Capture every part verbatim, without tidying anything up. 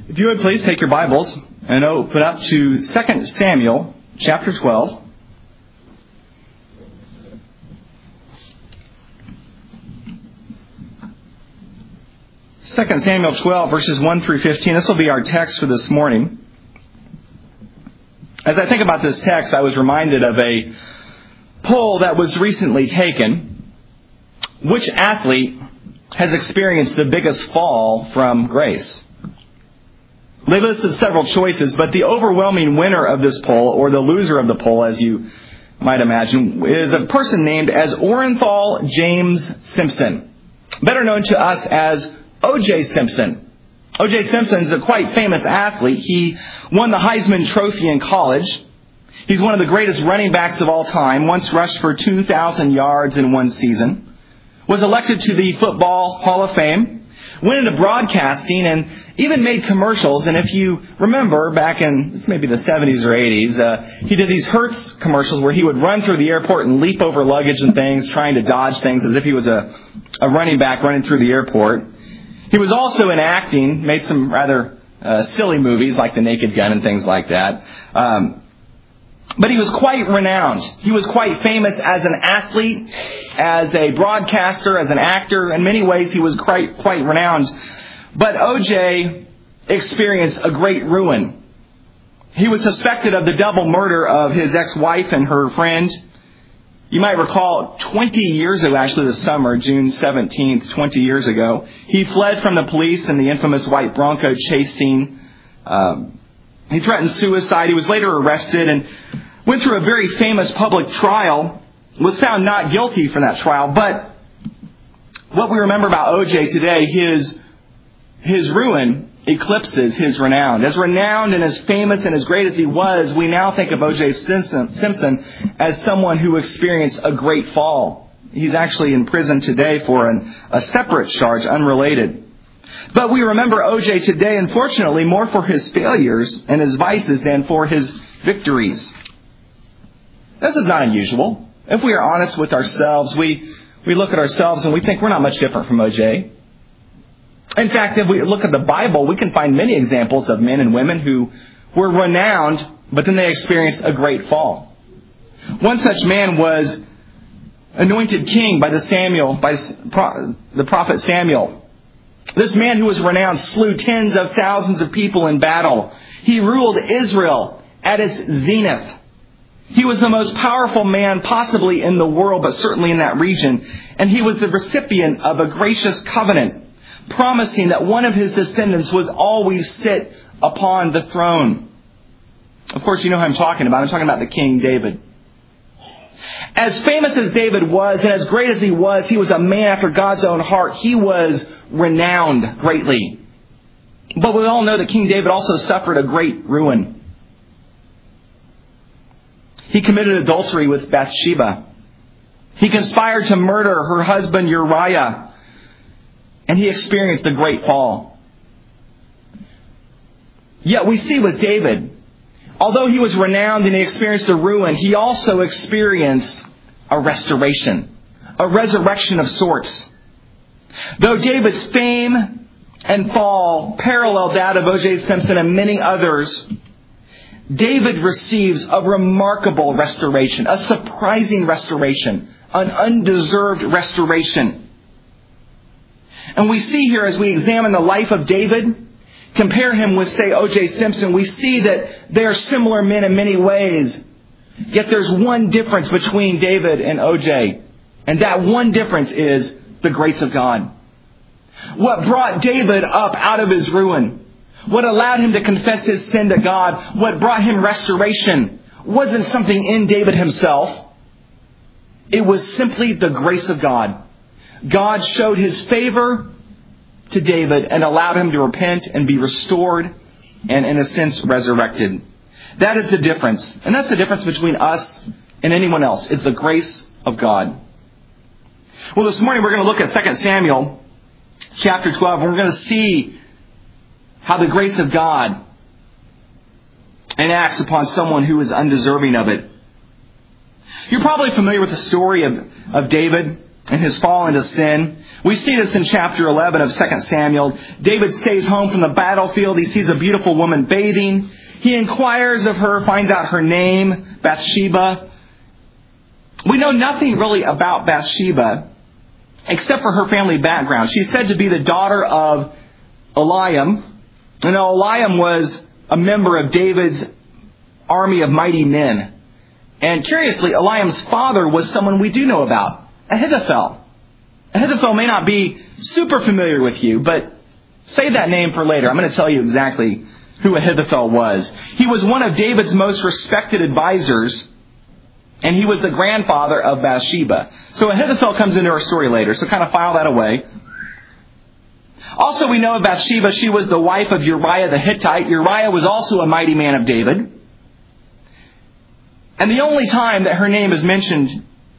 If you would please take your Bibles and open up to Second Samuel chapter twelve. Second Samuel twelve, verses one through fifteen. This will be our text for this morning. As I think about this text, I was reminded of a poll that was recently taken. Which athlete has experienced the biggest fall from grace? They listed several choices, but the overwhelming winner of this poll, or the loser of the poll, as you might imagine, is a person named as Orenthal James Simpson, better known to us as O J Simpson. O J Simpson is a quite famous athlete. He won the Heisman Trophy in college. He's one of the greatest running backs of all time, once rushed for two thousand yards in one season, was elected to the Football Hall of Fame, went into broadcasting, and even made commercials. And if you remember, back in this maybe the seventies or eighties, uh, he did these Hertz commercials where he would run through the airport and leap over luggage and things, trying to dodge things as if he was a, a running back running through the airport. He was also in acting, made some rather uh, silly movies like The Naked Gun and things like that. Um, but he was quite renowned. He was quite famous as an athlete, as a broadcaster, as an actor. In many ways, he was quite, quite renowned. But O J experienced a great ruin. He was suspected of the double murder of his ex-wife and her friend. You might recall twenty years ago, actually this summer, June seventeenth, twenty years ago, he fled from the police in the infamous white Bronco chase scene. Um, he threatened suicide. He was later arrested and went through a very famous public trial, was found not guilty for that trial. But what we remember about O J today, his, his ruin eclipses his renown. As renowned and as famous and as great as he was, we now think of O J Simpson, Simpson as someone who experienced a great fall. He's actually in prison today for an, a separate charge, unrelated. But we remember O J today, unfortunately, more for his failures and his vices than for his victories. This is not unusual. If we are honest with ourselves, we, we look at ourselves and we think we're not much different from O J. In fact, if we look at the Bible, we can find many examples of men and women who were renowned, but then they experienced a great fall. One such man was anointed king by the Samuel, by the prophet Samuel. This man who was renowned slew tens of thousands of people in battle. He ruled Israel at its zenith. He was the most powerful man possibly in the world, but certainly in that region. And he was the recipient of a gracious covenant, promising that one of his descendants would always sit upon the throne. Of course, you know who I'm talking about. I'm talking about the King David. As famous as David was, and as great as he was, he was a man after God's own heart. He was renowned greatly. But we all know that King David also suffered a great ruin. He committed adultery with Bathsheba. He conspired to murder her husband Uriah. And he experienced a great fall. Yet we see with David, although he was renowned and he experienced a ruin, he also experienced a restoration, a resurrection of sorts. Though David's fame and fall paralleled that of O J Simpson and many others, David receives a remarkable restoration, a surprising restoration, an undeserved restoration. And we see here, as we examine the life of David, compare him with, say, O J Simpson, we see that they are similar men in many ways. Yet there's one difference between David and O J. And that one difference is the grace of God. What brought David up out of his ruin, what allowed him to confess his sin to God, what brought him restoration, wasn't something in David himself. It was simply the grace of God. God showed his favor to David and allowed him to repent and be restored and, in a sense, resurrected. That is the difference. And that's the difference between us and anyone else, is the grace of God. Well, this morning we're going to look at Second Samuel chapter twelve, and we're going to see how the grace of God enacts upon someone who is undeserving of it. You're probably familiar with the story of, of David. and his fall into sin. We see this in chapter eleven of Second Samuel. David stays home from the battlefield. He sees a beautiful woman bathing. He inquires of her, finds out her name, Bathsheba. We know nothing really about Bathsheba except for her family background. She's said to be the daughter of Eliam. And Eliam was a member of David's army of mighty men. And curiously, Eliam's father was someone we do know about, Ahithophel. Ahithophel may not be super familiar with you, but save that name for later. I'm going to tell you exactly who Ahithophel was. He was one of David's most respected advisors, and he was the grandfather of Bathsheba. So Ahithophel comes into our story later, so kind of file that away. Also, we know of Bathsheba, she was the wife of Uriah the Hittite. Uriah was also a mighty man of David. And the only time that her name is mentioned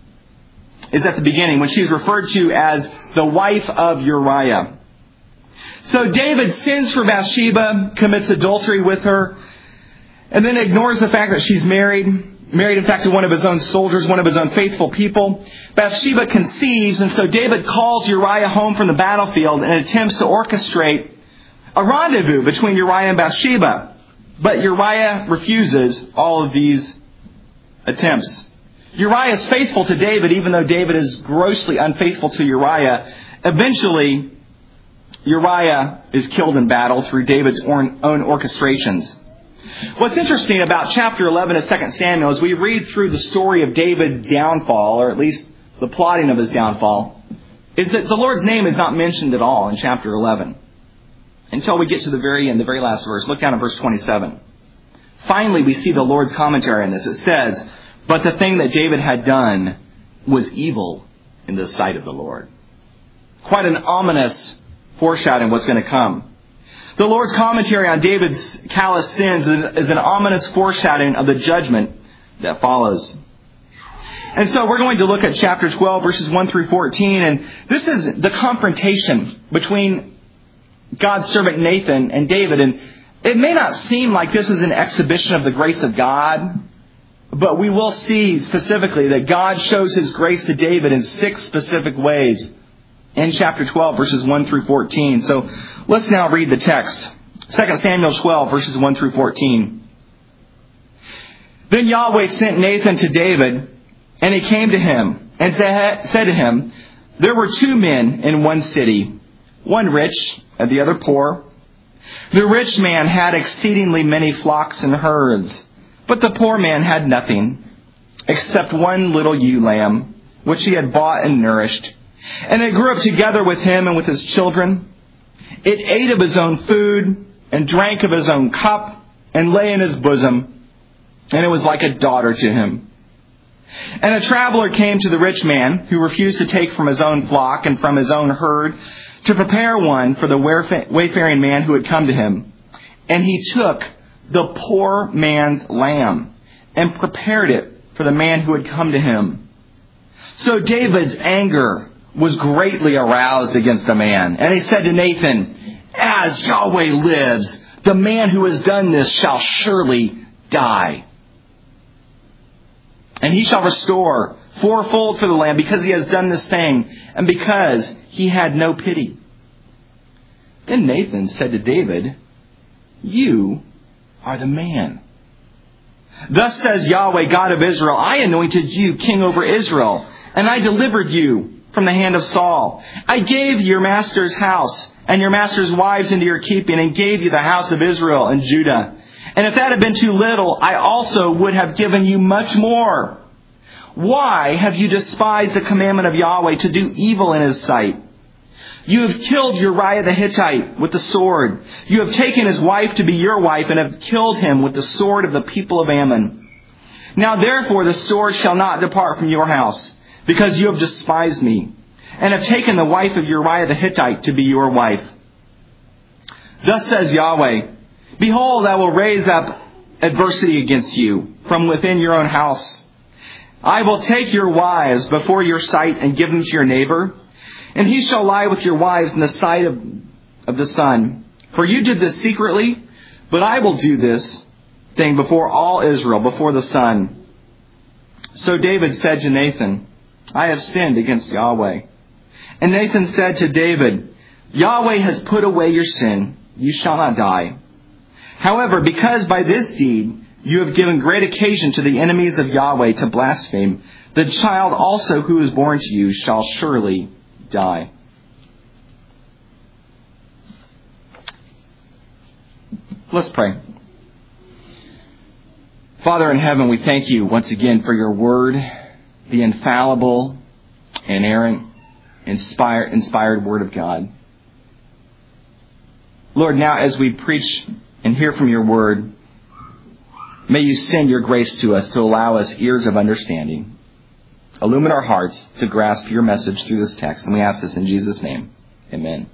is at the beginning, when she's referred to as the wife of Uriah. So David sins for Bathsheba, commits adultery with her, and then ignores the fact that she's married. Married, in fact, to one of his own soldiers, one of his own faithful people. Bathsheba conceives, and so David calls Uriah home from the battlefield and attempts to orchestrate a rendezvous between Uriah and Bathsheba. But Uriah refuses all of these attempts. Uriah is faithful to David, even though David is grossly unfaithful to Uriah. Eventually, Uriah is killed in battle through David's own orchestrations. What's interesting about chapter eleven of Second Samuel is we read through the story of David's downfall, or at least the plotting of his downfall, is that the Lord's name is not mentioned at all in chapter eleven. Until we get to the very end, the very last verse. Look down at verse twenty-seven. Finally, we see the Lord's commentary on this. It says, "But the thing that David had done was evil in the sight of the Lord." Quite an ominous foreshadowing of what's going to come. The Lord's commentary on David's callous sins is an ominous foreshadowing of the judgment that follows. And so we're going to look at chapter twelve, verses one through fourteen, and this is the confrontation between God's servant Nathan and David. And it may not seem like this is an exhibition of the grace of God, but we will see specifically that God shows His grace to David in six specific ways in chapter twelve, verses one through fourteen. So let's now read the text. Second Samuel twelve, verses one through fourteen. Then Yahweh sent Nathan to David, and he came to him and said to him, "There were two men in one city, one rich and the other poor. The rich man had exceedingly many flocks and herds, but the poor man had nothing except one little ewe lamb, which he had bought and nourished. And it grew up together with him and with his children. It ate of his own food and drank of his own cup and lay in his bosom, and it was like a daughter to him. And a traveler came to the rich man, who refused to take from his own flock and from his own herd to prepare one for the wayfaring man who had come to him. And he took the poor man's lamb and prepared it for the man who had come to him. So David's anger was greatly aroused against the man. And he said to Nathan, 'As Yahweh lives, the man who has done this shall surely die. And he shall restore fourfold for the lamb, because he has done this thing, and because he had no pity.' Then Nathan said to David, 'You are the man. Thus says Yahweh, God of Israel, I anointed you king over Israel, and I delivered you from the hand of Saul. I gave your master's house and your master's wives into your keeping, and gave you the house of Israel and Judah. And if that had been too little, I also would have given you much more. Why have you despised the commandment of Yahweh to do evil in His sight? You have killed Uriah the Hittite with the sword. You have taken his wife to be your wife, and have killed him with the sword of the people of Ammon. Now therefore the sword shall not depart from your house, because you have despised me, and have taken the wife of Uriah the Hittite to be your wife. Thus says Yahweh, Behold, I will raise up adversity against you from within your own house. I will take your wives before your sight and give them to your neighbor, and he shall lie with your wives in the sight of, of the sun. For you did this secretly, but I will do this thing before all Israel, before the sun.' So David said to Nathan, I have sinned against Yahweh. And Nathan said to David, Yahweh has put away your sin. You shall not die. However, because by this deed you have given great occasion to the enemies of Yahweh to blaspheme, the child also who is born to you shall surely die. Let's pray. Father in heaven, we thank you once again for your word, the infallible, inerrant, inspired, inspired word of God. Lord, now as we preach and hear from your word, may you send your grace to us to allow us ears of understanding. Illumine our hearts to grasp your message through this text. And we ask this in Jesus' name. Amen.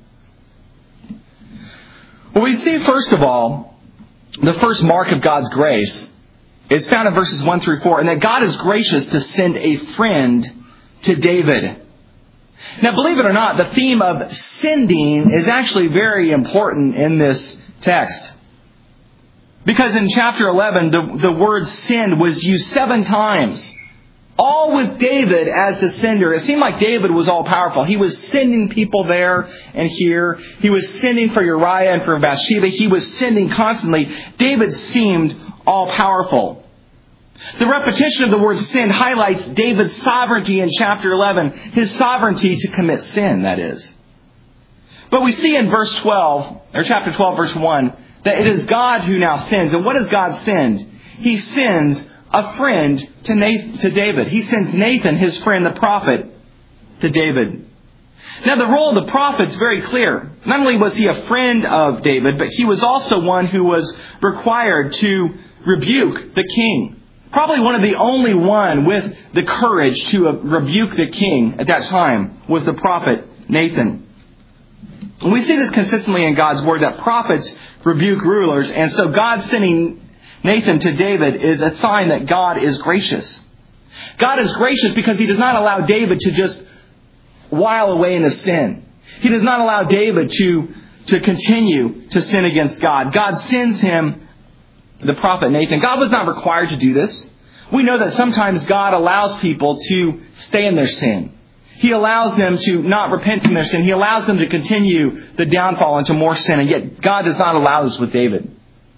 Well, we see, first of all, the first mark of God's grace is found in verses one through four, and that God is gracious to send a friend to David. Now, believe it or not, the theme of sending is actually very important in this text. Because in chapter eleven, the, the word send was used seven times. All with David as the sender. It seemed like David was all powerful. He was sending people there and here. He was sending for Uriah and for Bathsheba. He was sending constantly. David seemed all powerful. The repetition of the word sin highlights David's sovereignty in chapter eleven. His sovereignty to commit sin, that is. But we see in verse twelve, or chapter twelve, verse one, that it is God who now sends. And what does God send? He sends a friend to Nathan, to David. He sends Nathan, his friend, the prophet, to David. Now, the role of the prophet is very clear. Not only was he a friend of David, but he was also one who was required to rebuke the king. Probably one of the only one with the courage to rebuke the king at that time was the prophet Nathan. And we see this consistently in God's word, that prophets rebuke rulers. And so God sending Nathan to David is a sign that God is gracious. God is gracious because he does not allow David to just while away in his sin. He does not allow David to, to continue to sin against God. God sends him the prophet Nathan. God was not required to do this. We know that sometimes God allows people to stay in their sin. He allows them to not repent from their sin. He allows them to continue the downfall into more sin. And yet God does not allow this with David.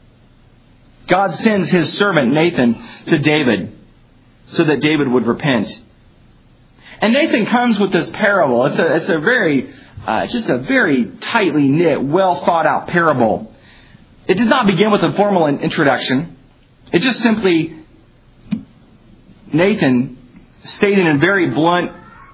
God sends his servant Nathan to David so that David would repent. And Nathan comes with this parable. It's a, it's a very, uh, just a very tightly knit, well thought out parable. It does not begin with a formal introduction. It just simply, Nathan stated in very blunt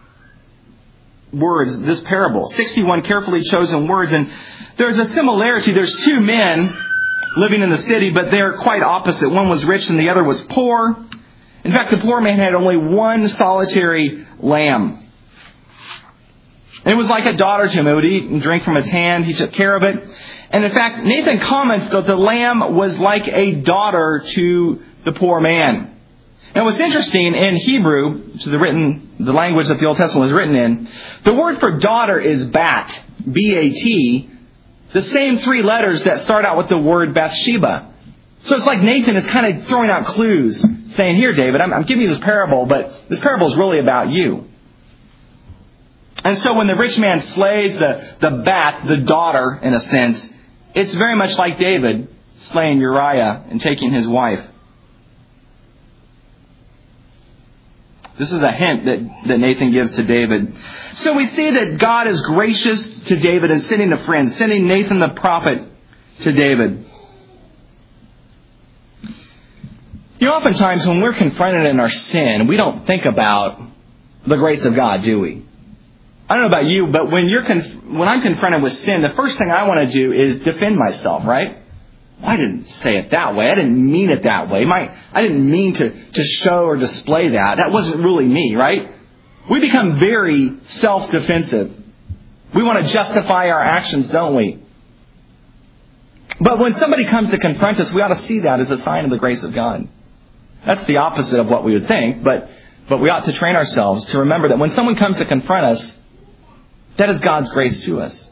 words this parable. sixty-one carefully chosen words. And there's a similarity. There's two men living in the city, but they're quite opposite. One was rich and the other was poor. In fact, the poor man had only one solitary lamb. It was like a daughter to him. It would eat and drink from its hand. He took care of it. And in fact, Nathan comments that the lamb was like a daughter to the poor man. Now, what's interesting in Hebrew, which is the written, the language that the Old Testament was written in, the word for daughter is bat, B A T, the same three letters that start out with the word Bathsheba. So it's like Nathan is kind of throwing out clues, saying, here, David, I'm, I'm giving you this parable, but this parable is really about you. And so when the rich man slays the, the bat, the daughter, in a sense, it's very much like David slaying Uriah and taking his wife. This is a hint that, that Nathan gives to David. So we see that God is gracious to David and sending a friend, sending Nathan the prophet to David. You know, oftentimes when we're confronted in our sin, we don't think about the grace of God, do we? I don't know about you, but when you're conf- when I'm confronted with sin, the first thing I want to do is defend myself, right? Well, I didn't say it that way. I didn't mean it that way. My, I didn't mean to, to show or display that. That wasn't really me, right? We become very self-defensive. We want to justify our actions, don't we? But when somebody comes to confront us, we ought to see that as a sign of the grace of God. That's the opposite of what we would think, but, but we ought to train ourselves to remember that when someone comes to confront us, that is God's grace to us.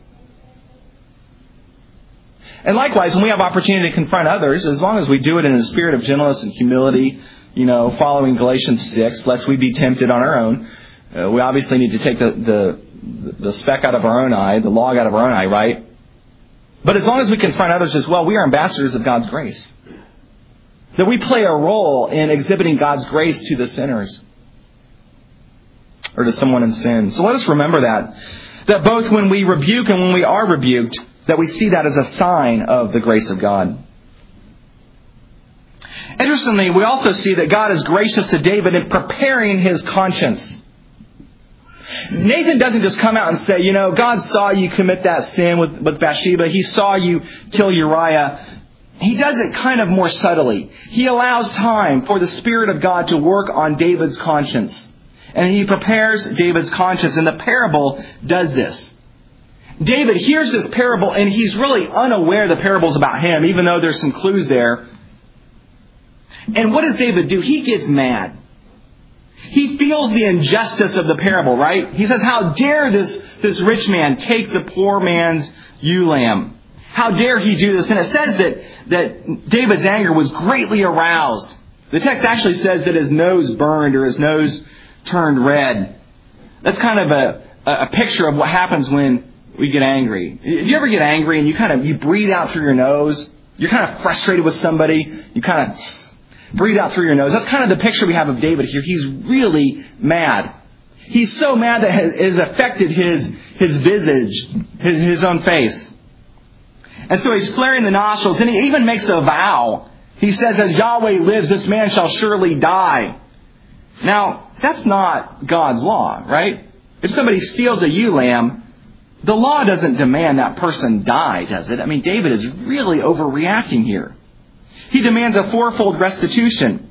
And likewise, when we have opportunity to confront others, as long as we do it in a spirit of gentleness and humility, you know, following Galatians six, lest we be tempted on our own, Uh, we obviously need to take the, the, the speck out of our own eye, the log out of our own eye, right? But as long as we confront others as well, we are ambassadors of God's grace. That we play a role in exhibiting God's grace to the sinners. Or to someone in sin. So let us remember that. That both when we rebuke and when we are rebuked, that we see that as a sign of the grace of God. Interestingly, we also see that God is gracious to David in preparing his conscience. Nathan doesn't just come out and say, you know, God saw you commit that sin with, with Bathsheba. He saw you kill Uriah. He does it kind of more subtly. He allows time for the Spirit of God to work on David's conscience. And he prepares David's conscience. And the parable does this. David hears this parable and he's really unaware the parable's about him, even though there's some clues there. And what does David do? He gets mad. He feels the injustice of the parable, right? He says, how dare this, this rich man take the poor man's ewe lamb? How dare he do this? And it says that, that David's anger was greatly aroused. The text actually says that his nose burned or his nose turned red. That's kind of a, a picture of what happens when we get angry. If you ever get angry and you kind of, you breathe out through your nose, you're kind of frustrated with somebody, you kind of breathe out through your nose. That's kind of the picture we have of David here. He's really mad. He's so mad that it has affected his, his visage, his, his own face. And so he's flaring the nostrils, and he even makes a vow. He says, as Yahweh lives, this man shall surely die. Now, that's not God's law, right? If somebody steals a ewe lamb, the law doesn't demand that person die, does it? I mean, David is really overreacting here. He demands a fourfold restitution.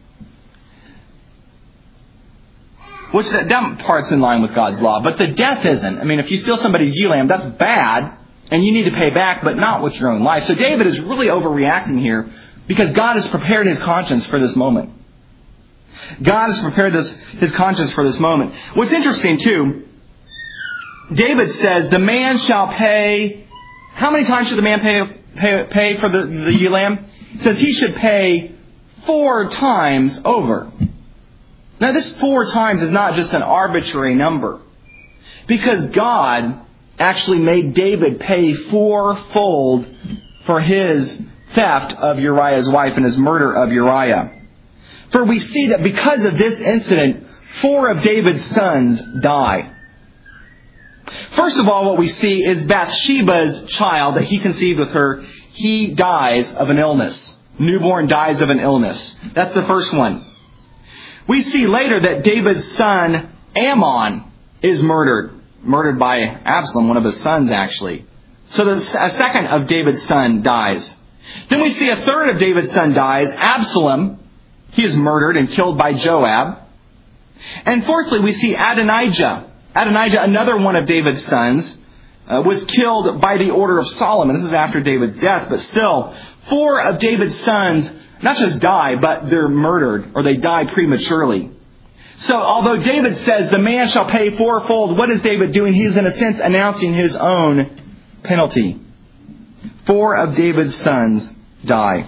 Which that, that part's in line with God's law, but the death isn't. I mean, if you steal somebody's ewe lamb, that's bad, and you need to pay back, but not with your own life. So David is really overreacting here because God has prepared his conscience for this moment. God has prepared this, his conscience for this moment. What's interesting, too, David says, the man shall pay... How many times should the man pay, pay, pay for the, the ewe lamb? It says he should pay four times over. Now, this four times is not just an arbitrary number. Because God actually made David pay fourfold for his theft of Uriah's wife and his murder of Uriah. For we see that because of this incident, four of David's sons die. First of all, what we see is Bathsheba's child that he conceived with her, he dies of an illness. Newborn dies of an illness. That's the first one. We see later that David's son, Ammon, is murdered. Murdered by Absalom, one of his sons actually. So the, a second of David's son dies. Then we see a third of David's son dies. Absalom, he is murdered and killed by Joab. And fourthly, we see Adonijah. Adonijah, another one of David's sons, uh, was killed by the order of Solomon. This is after David's death, but still, four of David's sons not just die, but they're murdered, or they die prematurely. So although David says the man shall pay fourfold, what is David doing? He's in a sense announcing his own penalty. Four of David's sons die.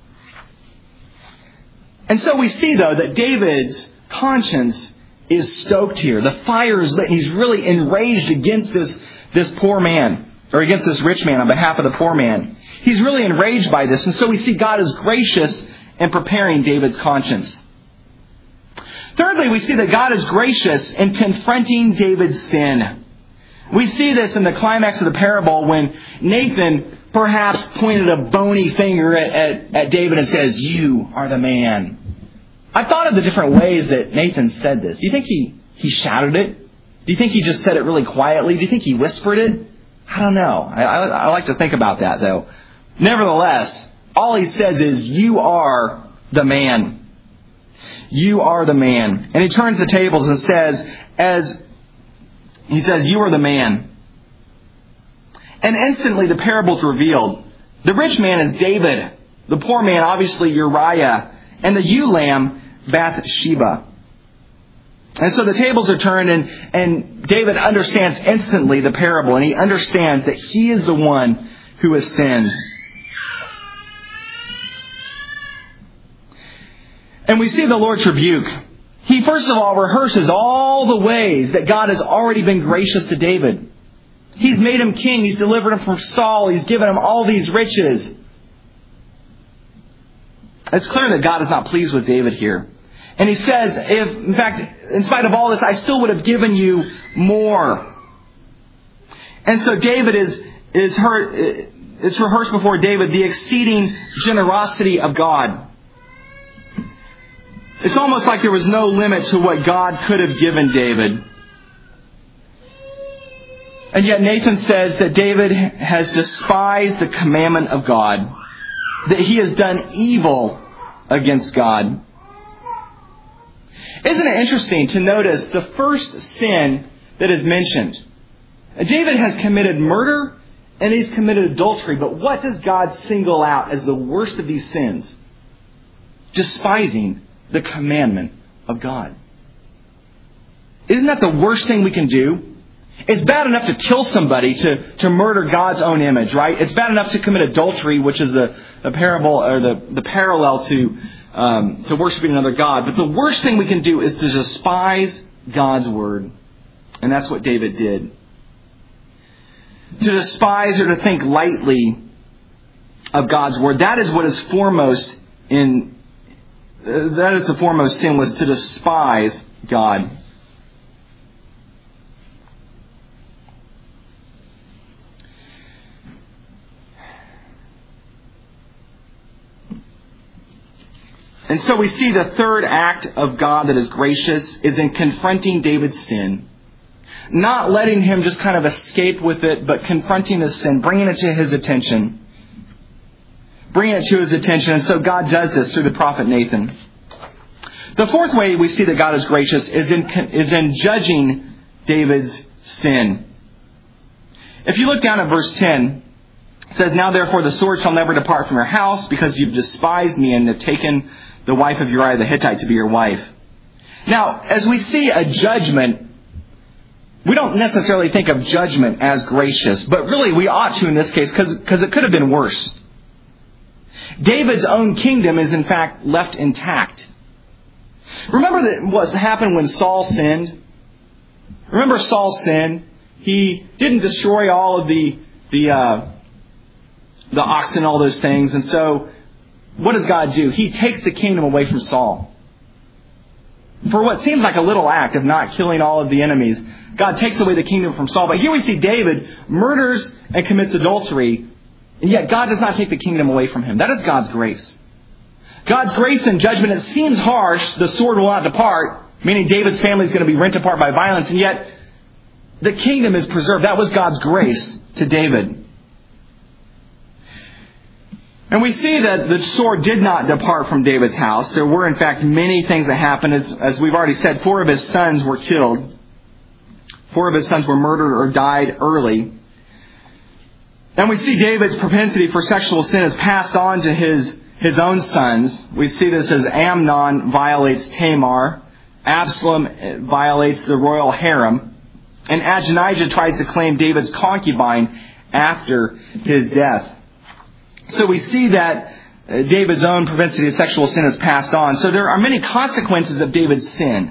And so we see, though, that David's conscience is stoked here. The fire is lit, and he's really enraged against this, this poor man, or against this rich man on behalf of the poor man. He's really enraged by this, and so we see God is gracious in preparing David's conscience. Thirdly, we see that God is gracious in confronting David's sin. We see this in the climax of the parable when Nathan perhaps pointed a bony finger at, at, at David and says, "You are the man." I thought of the different ways that Nathan said this. Do you think he, he shouted it? Do you think he just said it really quietly? Do you think he whispered it? I don't know. I, I, I like to think about that, though. Nevertheless, all he says is, "You are the man. You are the man." And he turns the tables and says, as he says, "You are the man." And instantly the parable's revealed. The rich man is David. The poor man, obviously, Uriah. And the ewe lamb, Bathsheba. And so the tables are turned, and, and David understands instantly the parable, and he understands that he is the one who has sinned. And we see the Lord's rebuke. he first of all rehearses all the ways that God has already been gracious to David. He's made him king. He's delivered him from Saul. He's given him all these riches. It's clear that God is not pleased with David here. And he says, if, in fact, in spite of all this, I still would have given you more. And so David is, is heard, it's rehearsed before David, the exceeding generosity of God. It's almost like there was no limit to what God could have given David. And yet Nathan says that David has despised the commandment of God, that he has done evil against God. Isn't it interesting to notice the first sin that is mentioned? David has committed murder and he's committed adultery, but what does God single out as the worst of these sins? Despising the commandment of God. Isn't that the worst thing we can do? It's bad enough to kill somebody, to, to murder God's own image, right? It's bad enough to commit adultery, which is the, the parable or the, the parallel to um, to worshiping another God. But the worst thing we can do is to despise God's word. And that's what David did. To despise or to think lightly of God's word. That is what is foremost in uh, that is the foremost sin, was to despise God. And so we see the third act of God that is gracious is in confronting David's sin. Not letting him just kind of escape with it, but confronting his sin, bringing it to his attention. Bringing it to his attention. And so God does this through the prophet Nathan. The fourth way we see that God is gracious is in, is in judging David's sin. If you look down at verse ten, it says, "Now therefore the sword shall never depart from your house, because you've despised me and have taken the wife of Uriah the Hittite to be your wife." Now, as we see a judgment, we don't necessarily think of judgment as gracious, but really we ought to in this case, because it could have been worse. David's own kingdom is in fact left intact. Remember that what happened when Saul sinned? Remember Saul sinned? He didn't destroy all of the the uh, the oxen, all those things, and so what does God do? He takes the kingdom away from Saul. For what seems like a little act of not killing all of the enemies, God takes away the kingdom from Saul. But here we see David murders and commits adultery, and yet God does not take the kingdom away from him. That is God's grace. God's grace and judgment, it seems harsh, the sword will not depart, meaning David's family is going to be rent apart by violence, and yet the kingdom is preserved. That was God's grace to David. And we see that the sword did not depart from David's house. There were, in fact, many things that happened. As, as we've already said, four of his sons were killed. Four of his sons were murdered or died early. And we see David's propensity for sexual sin is passed on to his, his own sons. We see this as Amnon violates Tamar. Absalom violates the royal harem. And Adonijah tries to claim David's concubine after his death. So we see that David's own propensity to sexual sin is passed on. So there are many consequences of David's sin.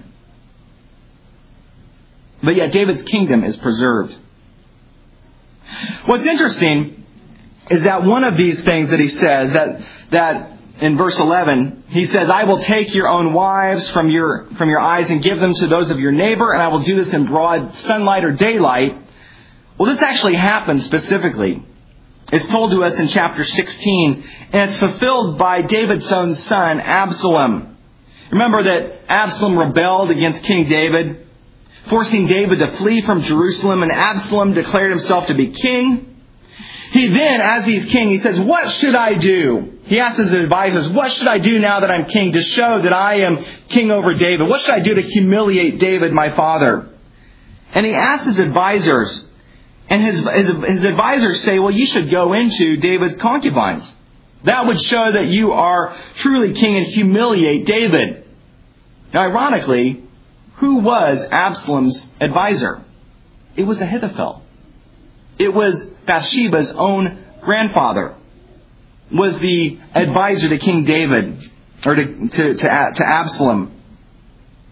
But yet David's kingdom is preserved. What's interesting is that one of these things that he says, that that in verse eleven, he says, "I will take your own wives from your from your eyes and give them to those of your neighbor, and I will do this in broad sunlight or daylight." Well, this actually happened specifically. It's told to us in chapter sixteen, and it's fulfilled by David's own son, Absalom. Remember that Absalom rebelled against King David, forcing David to flee from Jerusalem, and Absalom declared himself to be king. He then, as he's king, he says, "What should I do?" He asks his advisors, "What should I do now that I'm king to show that I am king over David? What should I do to humiliate David, my father?" And he asks his advisors, and his, his, his advisors say, "Well, you should go into David's concubines. That would show that you are truly king and humiliate David." Now, ironically, who was Absalom's advisor? It was Ahithophel. It was Bathsheba's own grandfather, was the advisor to King David, or to, to, to, to Absalom.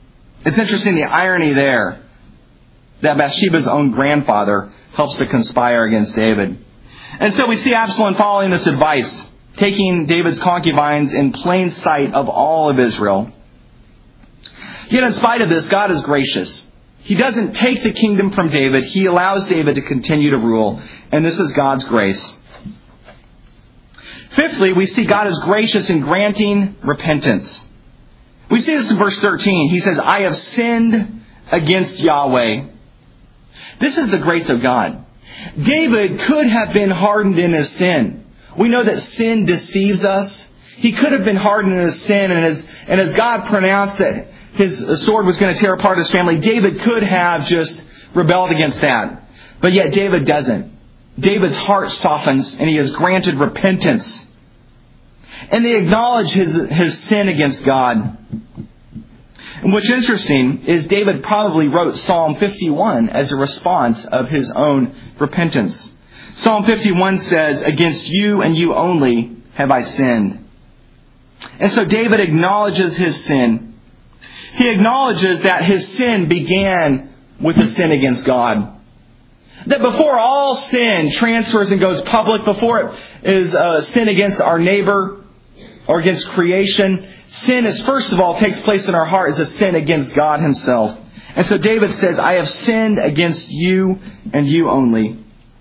It's interesting, the irony there, that Bathsheba's own grandfather helps to conspire against David. And so we see Absalom following this advice, taking David's concubines in plain sight of all of Israel. Yet in spite of this, God is gracious. He doesn't take the kingdom from David. He allows David to continue to rule. And this is God's grace. Fifthly, we see God is gracious in granting repentance. We see this in verse thirteen. He says, I have sinned against Yahweh. This is the grace of God. David could have been hardened in his sin. We know that sin deceives us. He could have been hardened in his sin, and as, and as God pronounced that his sword was going to tear apart his family, David could have just rebelled against that. But yet David doesn't. David's heart softens, and he is granted repentance. And they acknowledge his, his sin against God. And what's interesting is David probably wrote Psalm fifty-one as a response of his own repentance. Psalm fifty-one says, against you and you only have I sinned. And so David acknowledges his sin. He acknowledges that his sin began with a sin against God. That before all sin transfers and goes public, before it is a sin against our neighbor or against creation, sin is first of all takes place in our heart as a sin against God himself. And so David says, I have sinned against you and you only.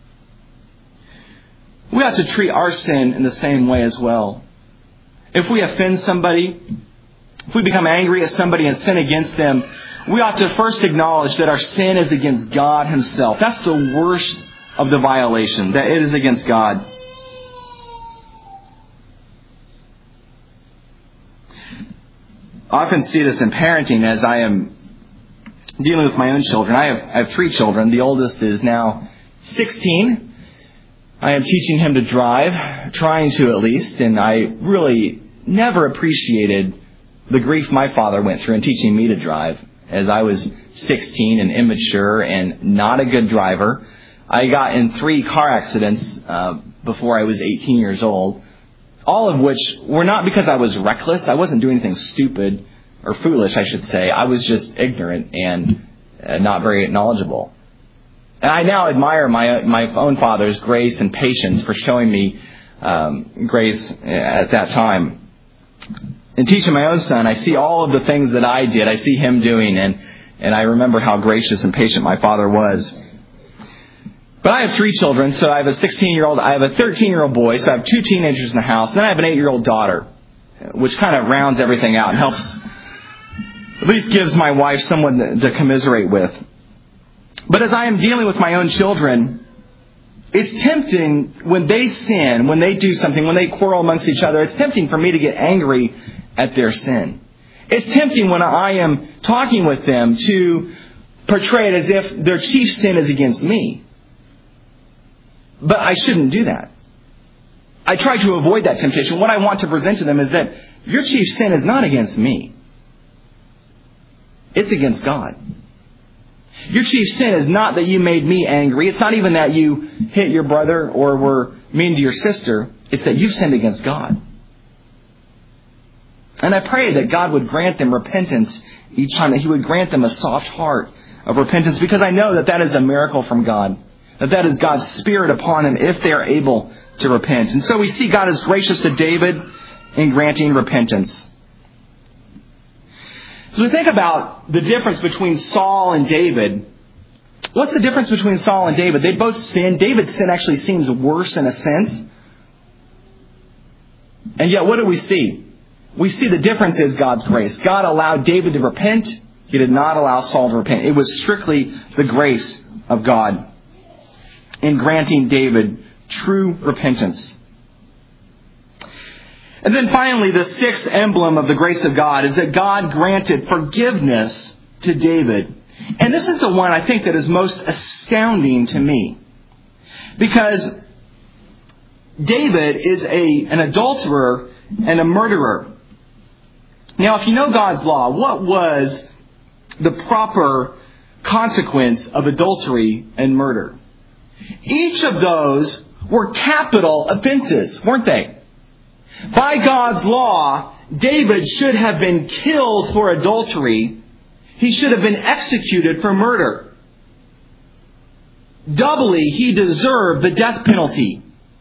We ought to treat our sin in the same way as well. If we offend somebody, if we become angry at somebody and sin against them, we ought to first acknowledge that our sin is against God himself. That's the worst of the violation, that it is against God. I often see this in parenting as I am dealing with my own children. I have, I have three children. The oldest is now sixteen. I am teaching him to drive, trying to at least, and I really never appreciated the grief my father went through in teaching me to drive. As I was sixteen and immature and not a good driver, I got in three car accidents uh, before I was eighteen years old. All of which were not because I was reckless. I wasn't doing anything stupid or foolish, I should say. I was just ignorant and uh, not very knowledgeable. And I now admire my my own father's grace and patience for showing me um, grace at that time. In teaching my own son, I see all of the things that I did. I see him doing, and, and I remember how gracious and patient my father was. But I have three children, so I have a sixteen-year-old, I have a thirteen-year-old boy, so I have two teenagers in the house. Then I have an eight-year-old daughter, which kind of rounds everything out and helps, at least gives my wife someone to, to commiserate with. But as I am dealing with my own children, it's tempting when they sin, when they do something, when they quarrel amongst each other, it's tempting for me to get angry at their sin. It's tempting when I am talking with them to portray it as if their chief sin is against me. But I shouldn't do that. I try to avoid that temptation. What I want to present to them is that your chief sin is not against me. It's against God. Your chief sin is not that you made me angry. It's not even that you hit your brother or were mean to your sister. It's that you've sinned against God. And I pray that God would grant them repentance each time, that He would grant them a soft heart of repentance, because I know that that is a miracle from God. That that is God's Spirit upon them if they are able to repent. And so we see God is gracious to David in granting repentance. As we think about the difference between Saul and David, what's the difference between Saul and David? They both sinned. David's sin actually seems worse in a sense. And yet what do we see? We see the difference is God's grace. God allowed David to repent. He did not allow Saul to repent. It was strictly the grace of God in granting David true repentance. And then finally, the sixth emblem of the grace of God is that God granted forgiveness to David. And this is the one I think that is most astounding to me. Because David is a, an adulterer and a murderer. Now, if you know God's law, what was the proper consequence of adultery and murder? Each of those were capital offenses, weren't they? By God's law, David should have been killed for adultery. He should have been executed for murder. Doubly, he deserved the death penalty.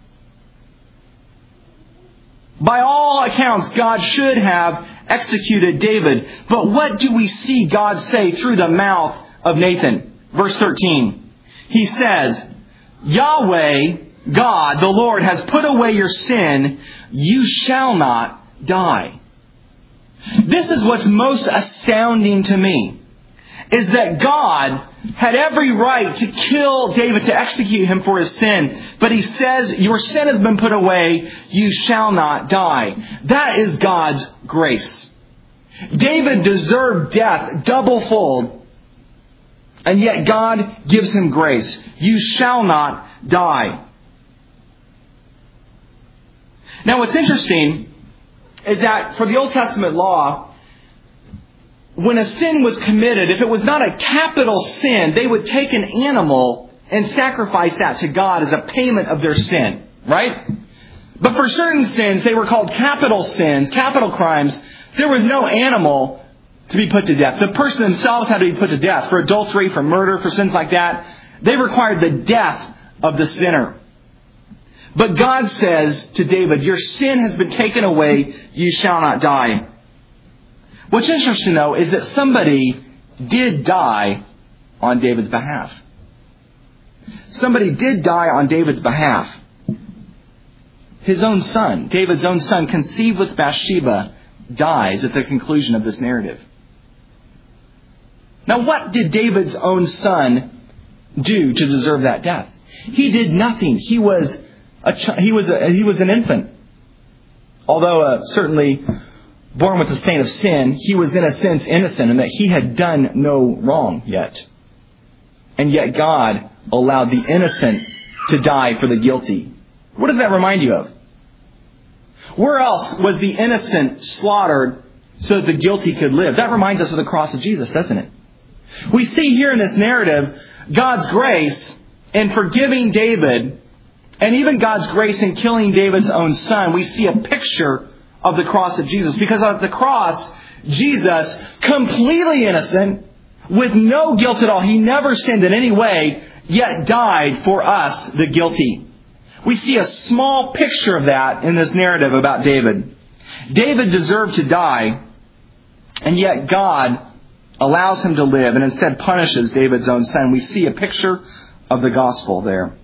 By all accounts, God should have executed David. But what do we see God say through the mouth of Nathan? Verse thirteen. He says, Yahweh, God, the Lord, has put away your sin. You shall not die. This is what's most astounding to me, is that God had every right to kill David, to execute him for his sin. But he says, your sin has been put away, you shall not die. That is God's grace. David deserved death double-fold, and yet God gives him grace. You shall not die. Now what's interesting is that for the Old Testament law, when a sin was committed, if it was not a capital sin, they would take an animal and sacrifice that to God as a payment of their sin. Right? But for certain sins, they were called capital sins, capital crimes. There was no animal to be put to death. The person themselves had to be put to death for adultery, for murder, for sins like that. They required the death of the sinner. But God says to David, your sin has been taken away, you shall not die. What's interesting, though, is that somebody did die on David's behalf. Somebody did die on David's behalf. His own son, David's own son, conceived with Bathsheba, dies at the conclusion of this narrative. Now, what did David's own son do to deserve that death? He did nothing. He was a ch- he was a, he was an infant. Although uh, certainly born with the stain of sin, he was in a sense innocent in that he had done no wrong yet. And yet God allowed the innocent to die for the guilty. What does that remind you of? Where else was the innocent slaughtered so that the guilty could live? That reminds us of the cross of Jesus, doesn't it? We see here in this narrative God's grace in forgiving David, and even God's grace in killing David's own son. We see a picture of the cross of Jesus. Because at the cross, Jesus, completely innocent, with no guilt at all, he never sinned in any way, yet died for us, the guilty. We see a small picture of that in this narrative about David. David deserved to die, and yet God allows him to live and instead punishes David's own son. We see a picture of the gospel there.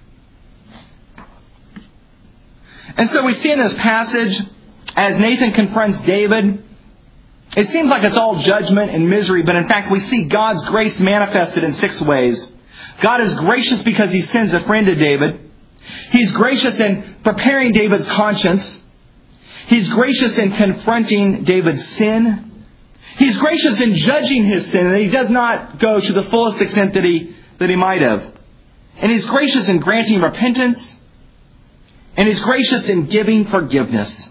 And so we see in this passage, as Nathan confronts David, it seems like it's all judgment and misery, but in fact we see God's grace manifested in six ways. God is gracious because he sends a friend to David. He's gracious in preparing David's conscience. He's gracious in confronting David's sin. He's gracious in judging his sin, and he does not go to the fullest extent that he, that he might have. And he's gracious in granting repentance. And he's gracious in giving forgiveness.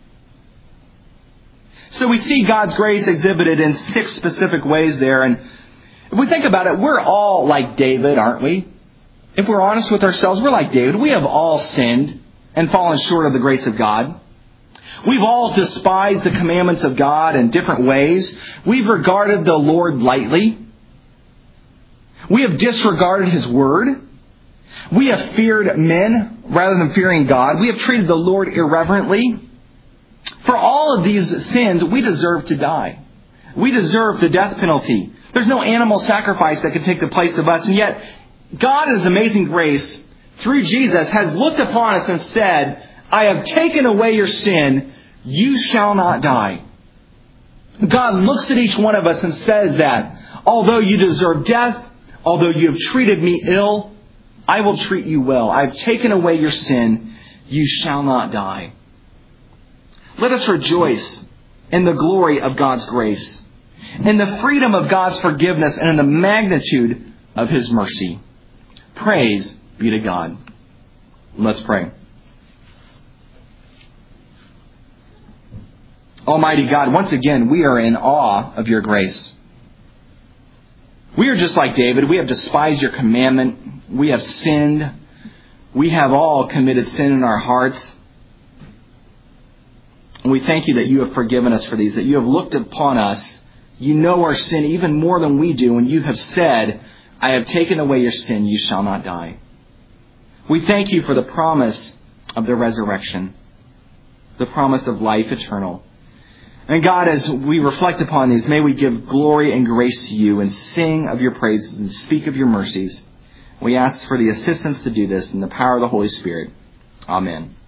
So we see God's grace exhibited in six specific ways there. And if we think about it, we're all like David, aren't we? If we're honest with ourselves, we're like David. We have all sinned and fallen short of the grace of God. We've all despised the commandments of God in different ways. We've regarded the Lord lightly. We have disregarded his word. We have feared men rather than fearing God. We have treated the Lord irreverently. For all of these sins, we deserve to die. We deserve the death penalty. There's no animal sacrifice that could take the place of us. And yet, God in his amazing grace, through Jesus, has looked upon us and said, I have taken away your sin. You shall not die. God looks at each one of us and says that, although you deserve death, although you have treated me ill, I will treat you well. I've taken away your sin. You shall not die. Let us rejoice in the glory of God's grace, in the freedom of God's forgiveness, and in the magnitude of his mercy. Praise be to God. Let's pray. Almighty God, once again, we are in awe of your grace. We are just like David. We have despised your commandment. We have sinned. We have all committed sin in our hearts. And we thank you that you have forgiven us for these, that you have looked upon us You know our sin even more than we do, and you have said, I have taken away your sin, you shall not die. We thank you for the promise of the resurrection, the promise of life eternal. And God, as we reflect upon these, may we give glory and grace to you and sing of your praises and speak of your mercies. We ask for the assistance to do this in the power of the Holy Spirit. Amen.